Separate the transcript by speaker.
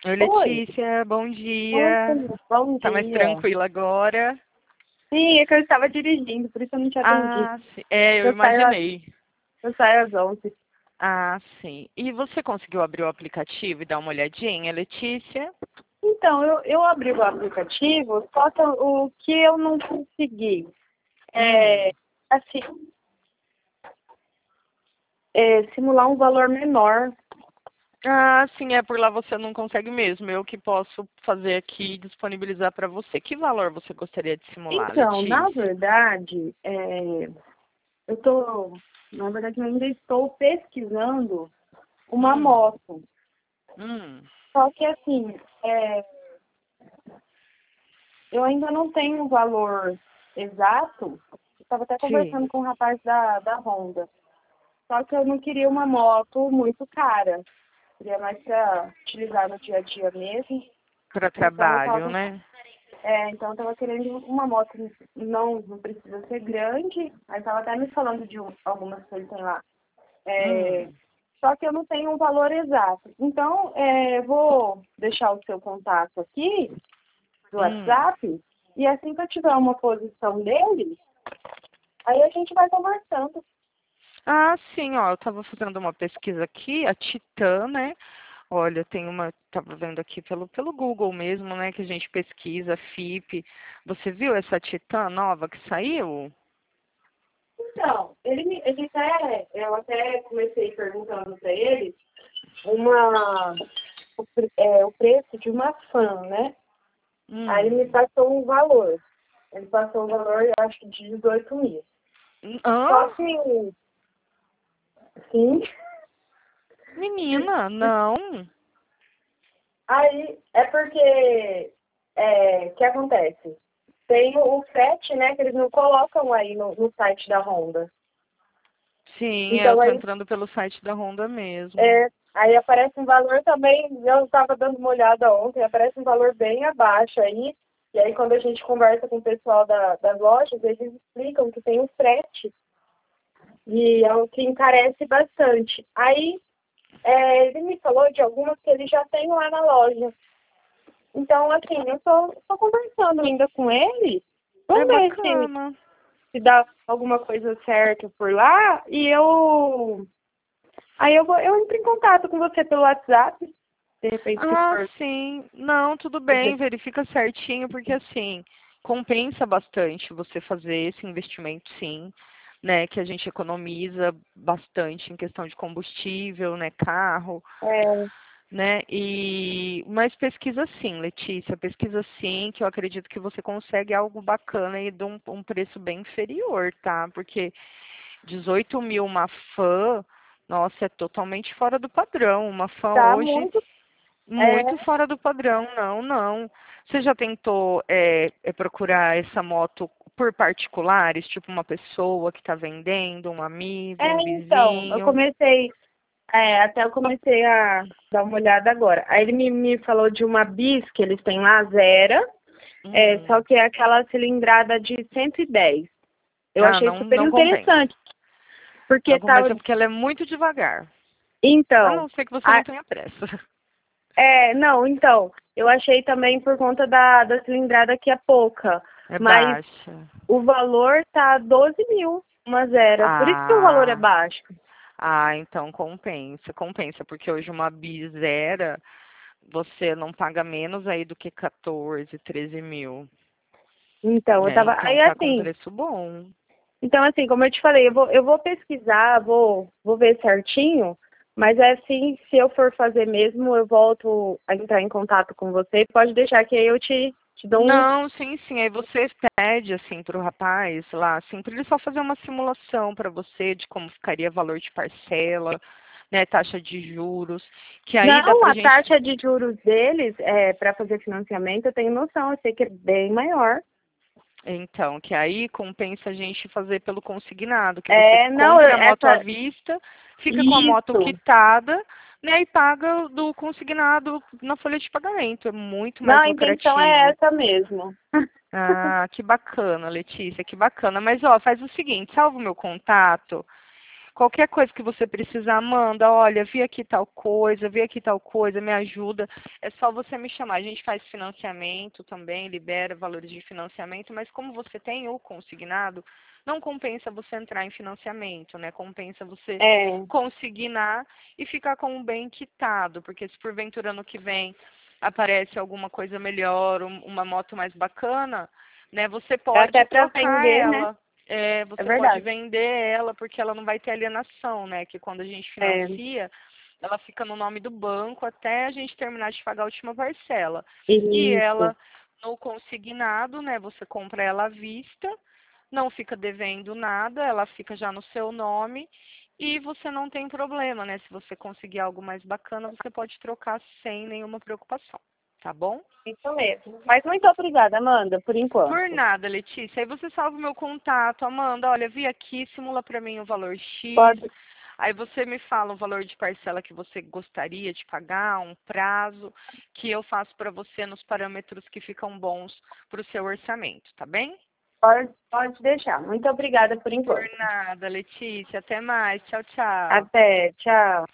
Speaker 1: Oi,
Speaker 2: Oi,
Speaker 1: Letícia, bom
Speaker 2: oi,
Speaker 1: dia.
Speaker 2: bom
Speaker 1: Tá mais
Speaker 2: dia.
Speaker 1: tranquila agora?
Speaker 2: Sim, é que eu estava dirigindo, por isso eu não te atendi.
Speaker 1: Ah, sim. É, eu
Speaker 2: Eu saio,
Speaker 1: imaginei.
Speaker 2: eu saio às 11.
Speaker 1: Ah, sim. E você conseguiu abrir o aplicativo e dar uma olhadinha, Letícia?
Speaker 2: Então, eu abri o aplicativo, só que o que eu não consegui é,
Speaker 1: Hum.
Speaker 2: assim, simular um valor menor.
Speaker 1: Ah, sim, é por lá você não consegue mesmo. Eu que posso fazer aqui e disponibilizar para você. Que valor você gostaria de simular,
Speaker 2: Então, na
Speaker 1: Letícia?
Speaker 2: verdade, eu tô, na verdade, eu ainda estou pesquisando uma
Speaker 1: Hum.
Speaker 2: moto.
Speaker 1: Hum.
Speaker 2: Só que, assim, eu ainda não tenho um valor exato. Estava até
Speaker 1: Sim.
Speaker 2: conversando com o rapaz da Honda. Só que eu não queria uma moto muito cara. Queria mais para utilizar no dia a dia mesmo.
Speaker 1: Para
Speaker 2: Então eu
Speaker 1: trabalho,
Speaker 2: estava
Speaker 1: né?
Speaker 2: querendo uma moto não precisa ser grande. Aí estava até me falando de algumas coisas tem lá. É,
Speaker 1: Hum.
Speaker 2: só que eu não tenho um valor exato. Então, eu vou deixar o seu contato aqui do
Speaker 1: Hum.
Speaker 2: WhatsApp. E assim que eu tiver uma posição dele, aí a gente vai conversando.
Speaker 1: Ah, sim, ó, eu estava fazendo uma pesquisa aqui, a Titan, né? Olha, tem uma, estava vendo aqui pelo Google mesmo, né, que a gente pesquisa, FIP. Você viu essa Titan nova que saiu?
Speaker 2: Então, eu até comecei perguntando para ele uma, o preço de uma fã, né? Aí ele me
Speaker 1: Hum.
Speaker 2: passou um valor. Ele passou um valor, eu acho que de 18 mil.
Speaker 1: Hã?
Speaker 2: Só que, sim,
Speaker 1: Menina, não.
Speaker 2: aí é porque, o que acontece? Tem o frete, né, que eles não colocam aí no site da Honda.
Speaker 1: Sim, eu
Speaker 2: Então,
Speaker 1: tô
Speaker 2: aí
Speaker 1: entrando pelo site da Honda mesmo.
Speaker 2: aí aparece um valor também, eu estava dando uma olhada ontem, aparece um valor bem abaixo aí. E aí quando a gente conversa com o pessoal das lojas, eles explicam que tem o frete. E é o que encarece bastante. Aí ele me falou de algumas que ele já tem lá na loja. Então, assim, eu tô conversando ainda com ele.
Speaker 1: É
Speaker 2: Vamos ver
Speaker 1: bacana.
Speaker 2: se dá alguma coisa certa por lá. Eu entro em contato com você pelo WhatsApp. De repente, se
Speaker 1: Ah,
Speaker 2: for
Speaker 1: sim. Não, tudo bem,
Speaker 2: fazer.
Speaker 1: verifica certinho, porque assim, compensa bastante você fazer esse investimento, sim, né? Que a gente economiza bastante em questão de combustível, né? Carro,
Speaker 2: É,
Speaker 1: né? Mas pesquisa sim, Letícia, pesquisa sim, que eu acredito que você consegue algo bacana e de um preço bem inferior, tá? Porque 18 mil uma fã, nossa, é totalmente fora do padrão. Uma fã
Speaker 2: tá
Speaker 1: hoje
Speaker 2: muito.
Speaker 1: muito fora do padrão, não, não. Você já tentou procurar essa moto por particulares, tipo uma pessoa que está vendendo, um amigo, um
Speaker 2: Então,
Speaker 1: vizinho?
Speaker 2: até eu comecei a dar uma olhada agora. Aí ele me falou de uma bis que eles têm lá, Zera, só
Speaker 1: Hum.
Speaker 2: que é aquela cilindrada de 110. Eu
Speaker 1: Ah,
Speaker 2: achei
Speaker 1: não,
Speaker 2: super
Speaker 1: não compensa.
Speaker 2: interessante, porque
Speaker 1: Não
Speaker 2: tava.
Speaker 1: compensa porque ela é muito devagar. A
Speaker 2: Então,
Speaker 1: não ser que você
Speaker 2: a-
Speaker 1: não tenha pressa.
Speaker 2: não, então, eu achei também por conta da cilindrada que é pouca,
Speaker 1: É
Speaker 2: mas
Speaker 1: baixa.
Speaker 2: o valor tá 12 mil, uma Zera. Por isso que o valor é
Speaker 1: Ah,
Speaker 2: baixo.
Speaker 1: então compensa, compensa, porque hoje uma bisera você não paga menos aí do que 14, 13 mil.
Speaker 2: Então, eu
Speaker 1: É,
Speaker 2: tava.
Speaker 1: então tá com preço bom.
Speaker 2: Então, assim, como eu te falei, eu vou pesquisar, vou ver certinho, mas é assim, se eu for fazer mesmo, eu volto a entrar em contato com você. Pode deixar que aí eu te dou um.
Speaker 1: Não, sim, sim. Aí você pede assim pro rapaz lá, assim, para ele só fazer uma simulação para você de como ficaria valor de parcela, né, taxa de juros, que aí dá
Speaker 2: Não,
Speaker 1: pra
Speaker 2: a
Speaker 1: gente.
Speaker 2: taxa de juros deles, para fazer financiamento, eu tenho noção, eu sei que é bem maior.
Speaker 1: Então, que aí compensa a gente fazer pelo consignado, que você
Speaker 2: Não,
Speaker 1: compra a moto à vista, fica com a moto
Speaker 2: isso.
Speaker 1: quitada, né, e paga do consignado na folha de pagamento. É muito
Speaker 2: Não,
Speaker 1: mais
Speaker 2: a intenção é
Speaker 1: lucrativo.
Speaker 2: essa mesmo.
Speaker 1: Ah, que bacana, Letícia, que bacana. Mas, ó, faz o seguinte, salva o meu contato. Qualquer coisa que você precisar, Amanda, olha, vi aqui tal coisa, me ajuda. É só você me chamar. A gente faz financiamento também, libera valores de financiamento, mas como você tem o consignado, não compensa você entrar em financiamento, né? Compensa você consignar e ficar com o bem quitado, porque se porventura ano que vem aparece alguma coisa melhor, uma moto mais bacana, né? Você pode
Speaker 2: até para
Speaker 1: trocar
Speaker 2: vender, né?
Speaker 1: ela. É, você pode
Speaker 2: Verdade.
Speaker 1: vender ela porque ela não vai ter alienação, né? Que quando a gente financia, ela fica no nome do banco até a gente terminar de pagar a última parcela. E
Speaker 2: Isso.
Speaker 1: ela, no consignado, né? Você compra ela à vista, não fica devendo nada, ela fica já no seu nome e você não tem problema, né? Se você conseguir algo mais bacana, você pode trocar sem nenhuma preocupação, tá bom?
Speaker 2: Isso mesmo. Mas muito obrigada, Amanda, por
Speaker 1: Por
Speaker 2: enquanto.
Speaker 1: nada, Letícia. Aí você salva o meu contato. Amanda, olha, vi aqui, simula para mim o valor X.
Speaker 2: Pode.
Speaker 1: Aí você me fala o valor de parcela que você gostaria de pagar, um prazo, que eu faço para você nos parâmetros que ficam bons para o seu orçamento, tá bem?
Speaker 2: Pode deixar. Muito obrigada por
Speaker 1: Por
Speaker 2: enquanto.
Speaker 1: nada, Letícia. Até mais. Tchau, tchau.
Speaker 2: Até. Tchau.